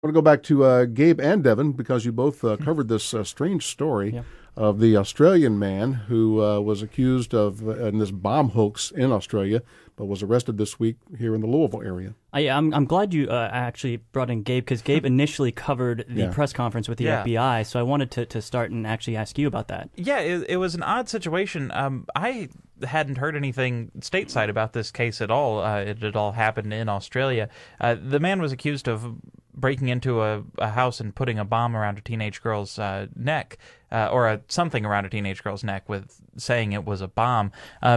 I want to go back to Gabe and Devin because you both covered this strange story Yeah. of the Australian man who was accused of in this bomb hoax in Australia, but was arrested this week here in the Louisville area. I'm glad you actually brought in Gabe because Gabe initially covered the Yeah. press conference with the Yeah. FBI. So I wanted to start and actually ask you about that. Yeah, it was an odd situation. I hadn't heard anything stateside about this case at all. It had all happened in Australia. The man was accused of breaking into a house and putting a bomb around a teenage girl's neck, or something around a teenage girl's neck, with saying it was a bomb.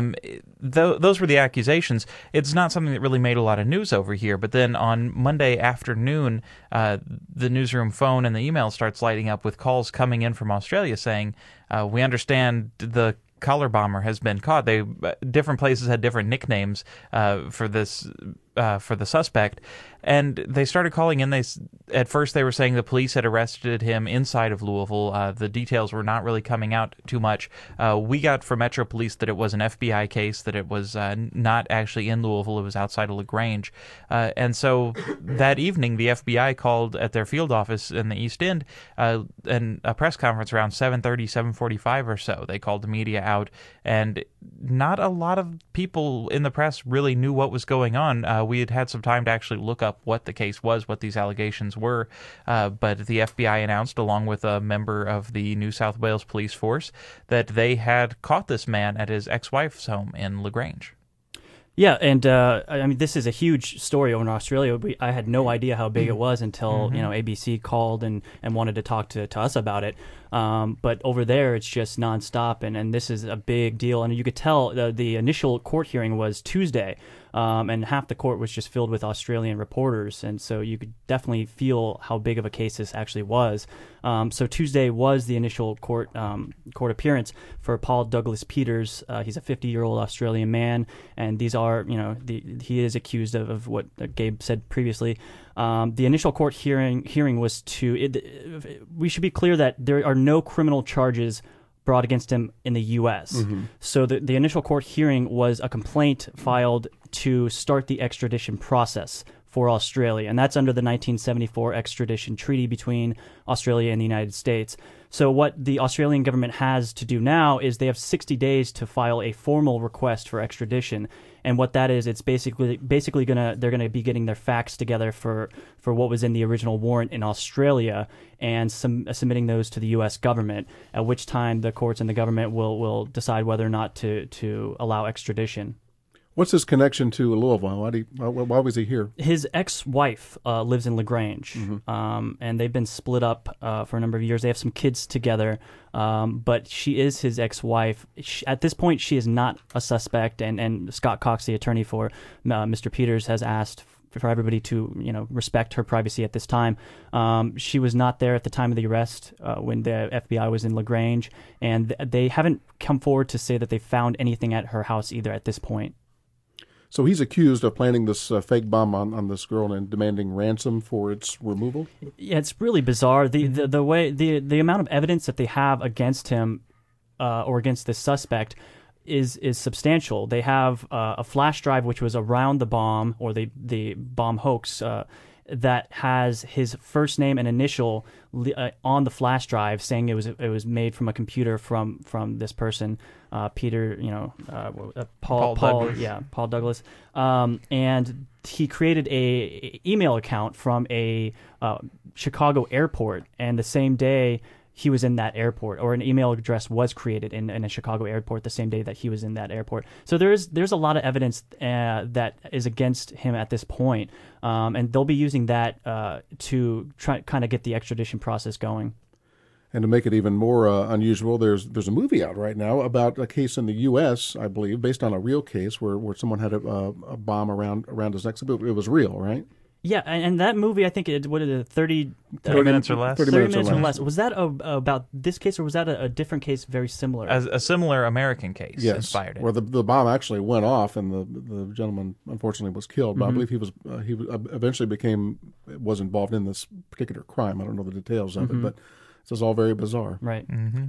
Those were the accusations. It's not something that really made a lot of news over here. But then on Monday afternoon, the newsroom phone and the email starts lighting up with calls coming in from Australia saying, we understand the collar bomber has been caught. Different places had different nicknames for this for the suspect, and they started calling in. At first they were saying the police had arrested him inside of Louisville. The details were not really coming out too much. We got from Metro Police that it was an FBI case, that it was not actually in Louisville. It was outside of LaGrange, and so that evening the FBI called at their field office in the East End, and a press conference around 7:30, 7:45 or so. They called the media out, and not a lot of people in the press really knew what was going on. We had some time to actually look up what the case was, what these allegations were, but the FBI announced, along with a member of the New South Wales Police Force, that they had caught this man at his ex-wife's home in LaGrange. Yeah, and I mean, this is a huge story over in Australia. I had no idea how big it was until ABC called and wanted to talk to us about it. But over there, it's just nonstop, and this is a big deal. And you could tell the initial court hearing was Tuesday, and half the court was just filled with Australian reporters, and so you could definitely feel how big of a case this actually was. So Tuesday was the initial court appearance for Paul Douglas Peters. He's a 50-year-old Australian man, and these are, he is accused of what Gabe said previously. The initial court hearing was we should be clear that there are no criminal charges brought against him in the U.S. Mm-hmm. So the initial court hearing was a complaint filed to start the extradition process for Australia, and that's under the 1974 extradition treaty between Australia and the United States. So what the Australian government has to do now is they have 60 days to file a formal request for extradition. And what that is, it's basically they're gonna be getting their facts together for what was in the original warrant in Australia and submitting those to the U.S. government. At which time the courts and the government will decide whether or not to allow extradition. What's his connection to Louisville? Why was he here? His ex-wife lives in LaGrange, and they've been split up for a number of years. They have some kids together, but she is his ex-wife. At this point, she is not a suspect, and Scott Cox, the attorney for Mr. Peters, has asked for everybody to respect her privacy at this time. She was not there at the time of the arrest when the FBI was in LaGrange, and they haven't come forward to say that they found anything at her house either at this point. So he's accused of planting this fake bomb on this girl and demanding ransom for its removal? Yeah, it's really bizarre. The way the amount of evidence that they have against him or against this suspect is substantial. They have a flash drive which was around the bomb or the bomb hoax that has his first name and initial on the flash drive, saying it was made from a computer from this person, Peter, Paul Douglas. Yeah, Paul Douglas, and he created a email account from a Chicago airport, and the same day he was in that airport, or an email address was created in a Chicago airport the same day that he was in that airport. So there's a lot of evidence that is against him at this point, and they'll be using that to try kind of get the extradition process going. And to make it even more unusual, there's a movie out right now about a case in the U.S., I believe, based on a real case where someone had a bomb around his neck. It was real, right? Yeah, and that movie, I think, 30 minutes or less? 30 minutes or less. Was that about this case, or was that a different case very similar? A similar American case inspired it. Where the bomb actually went off, and the gentleman unfortunately was killed. But I believe he eventually was involved in this particular crime. I don't know the details of it, but this is all very bizarre. Right. Mm-hmm.